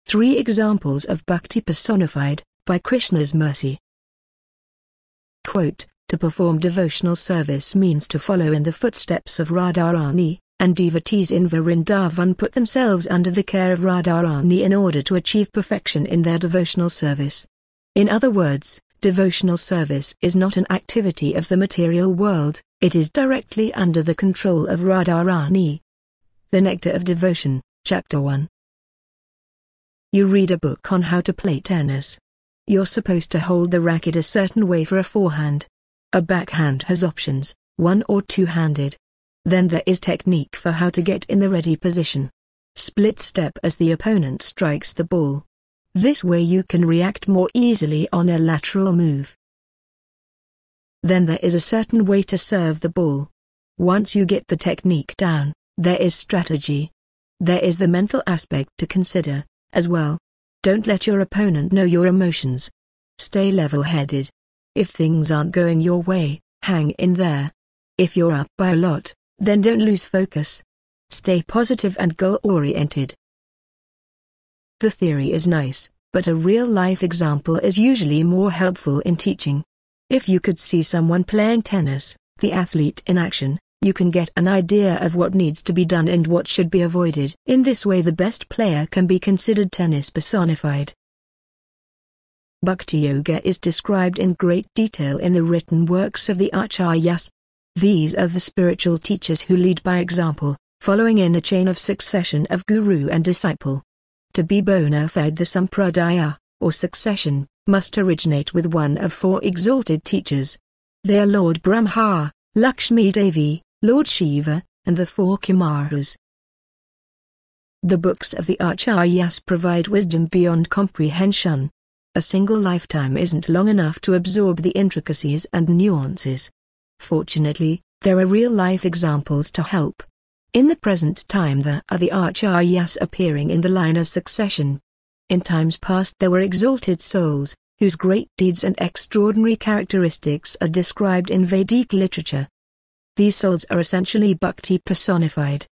3 examples of bhakti personified by Krishna's mercy. Quote, to perform devotional service means to follow in the footsteps of Radharani, and devotees in Vrindavan put themselves under the care of Radharani in order to achieve perfection in their devotional service. In other words, devotional service is not an activity of the material world, it is directly under the control of Radharani. The Nectar of Devotion, Chapter 1. You read a book on how to play tennis. You're supposed to hold the racket a certain way for a forehand. A backhand has options, one or two-handed. Then there is technique for how to get in the ready position. Split step as the opponent strikes the ball. This way you can react more easily on a lateral move. Then there is a certain way to serve the ball. Once you get the technique down, there is strategy. There is the mental aspect to consider, as well. Don't let your opponent know your emotions. Stay level-headed. If things aren't going your way, hang in there. If you're up by a lot, then don't lose focus. Stay positive and goal-oriented. The theory is nice, but a real-life example is usually more helpful in teaching. If you could see someone playing tennis, the athlete in action, you can get an idea of what needs to be done and what should be avoided. In this way the best player can be considered tennis personified. Bhakti Yoga is described in great detail in the written works of the Acharyas. These are the spiritual teachers who lead by example, following in a chain of succession of guru and disciple. To be bona fide, the sampradaya, or succession, must originate with one of 4 exalted teachers. They are Lord Brahma, Lakshmi Devi, Lord Shiva, and the 4 Kumaras. The books of the Acharyas provide wisdom beyond comprehension. A single lifetime isn't long enough to absorb the intricacies and nuances. Fortunately, there are real-life examples to help. In the present time there are the Acharyas appearing in the line of succession. In times past there were exalted souls, whose great deeds and extraordinary characteristics are described in Vedic literature. These souls are essentially bhakti personified.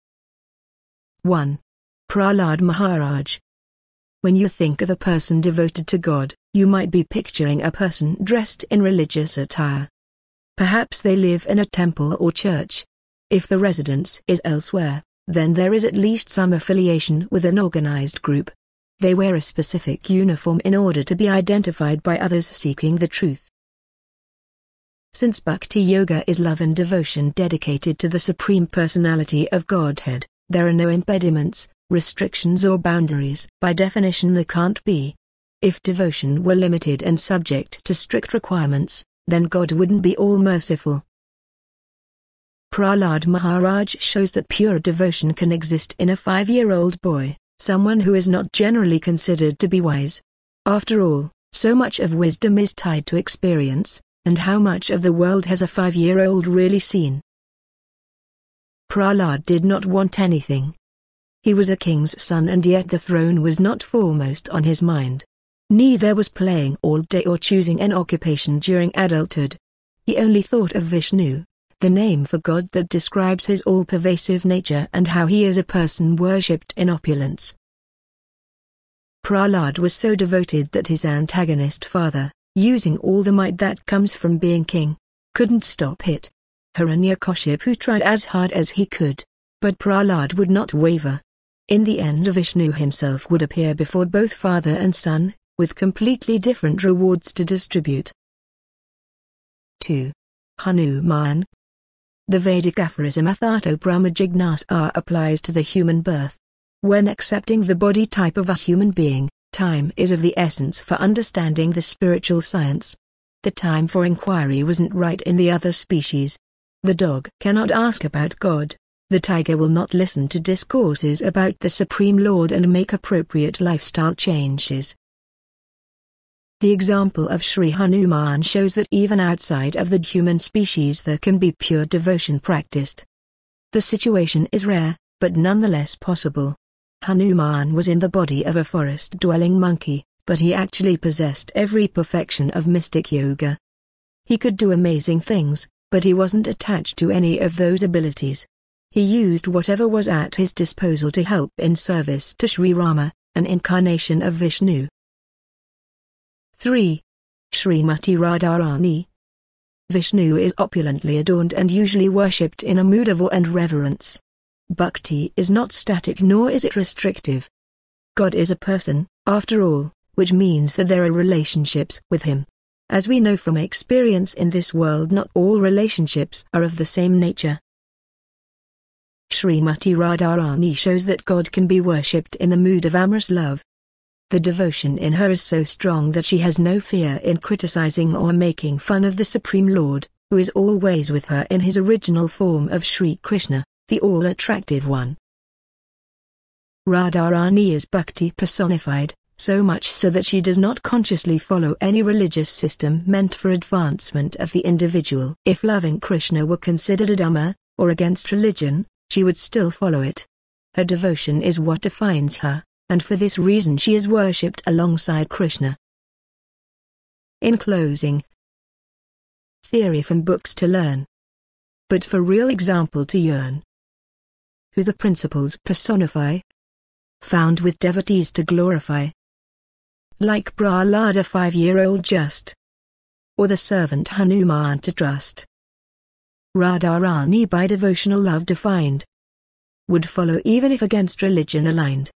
1. Prahlad Maharaj. When you think of a person devoted to God, you might be picturing a person dressed in religious attire. Perhaps they live in a temple or church. If the residence is elsewhere, then there is at least some affiliation with an organized group. They wear a specific uniform in order to be identified by others seeking the truth. Since Bhakti Yoga is love and devotion dedicated to the Supreme Personality of Godhead, there are no impediments, restrictions or boundaries. By definition there can't be. If devotion were limited and subject to strict requirements, then God wouldn't be all-merciful. Prahlad Maharaj shows that pure devotion can exist in a 5-year-old boy, someone who is not generally considered to be wise. After all, so much of wisdom is tied to experience, and how much of the world has a 5-year-old really seen? Prahlad did not want anything. He was a king's son and yet the throne was not foremost on his mind. Neither was playing all day or choosing an occupation during adulthood. He only thought of Vishnu, the name for God that describes his all-pervasive nature and how he is a person worshipped in opulence. Prahlad was so devoted that his antagonist father, using all the might that comes from being king, couldn't stop it. Hiranyakashipu tried as hard as he could, but Prahlad would not waver. In the end Vishnu himself would appear before both father and son, with completely different rewards to distribute. 2. Hanuman. The Vedic aphorism Athato Brahma Jignasa applies to the human birth. When accepting the body type of a human being, time is of the essence for understanding the spiritual science. The time for inquiry wasn't right in the other species. The dog cannot ask about God. The tiger will not listen to discourses about the Supreme Lord and make appropriate lifestyle changes. The example of Sri Hanuman shows that even outside of the human species there can be pure devotion practiced. The situation is rare, but nonetheless possible. Hanuman was in the body of a forest-dwelling monkey, but he actually possessed every perfection of mystic yoga. He could do amazing things, but he wasn't attached to any of those abilities. He used whatever was at his disposal to help in service to Sri Rama, an incarnation of Vishnu. 3. Srimati Radharani. Vishnu is opulently adorned and usually worshipped in a mood of awe and reverence. Bhakti is not static nor is it restrictive. God is a person, after all, which means that there are relationships with him. As we know from experience in this world, not all relationships are of the same nature. Srimati Radharani shows that God can be worshipped in the mood of amorous love. The devotion in her is so strong that she has no fear in criticizing or making fun of the Supreme Lord, who is always with her in his original form of Sri Krishna, the all-attractive one. Radharani is bhakti personified, so much so that she does not consciously follow any religious system meant for advancement of the individual. If loving Krishna were considered a dhamma, or against religion, she would still follow it. Her devotion is what defines her, and for this reason she is worshipped alongside Krishna. In closing, theory from books to learn, but for real example to yearn. Who the principles personify, found with devotees to glorify. Like Prahlada 5-year-old just, or the servant Hanuman to trust. Radharani by devotional love defined, would follow even if against religion aligned.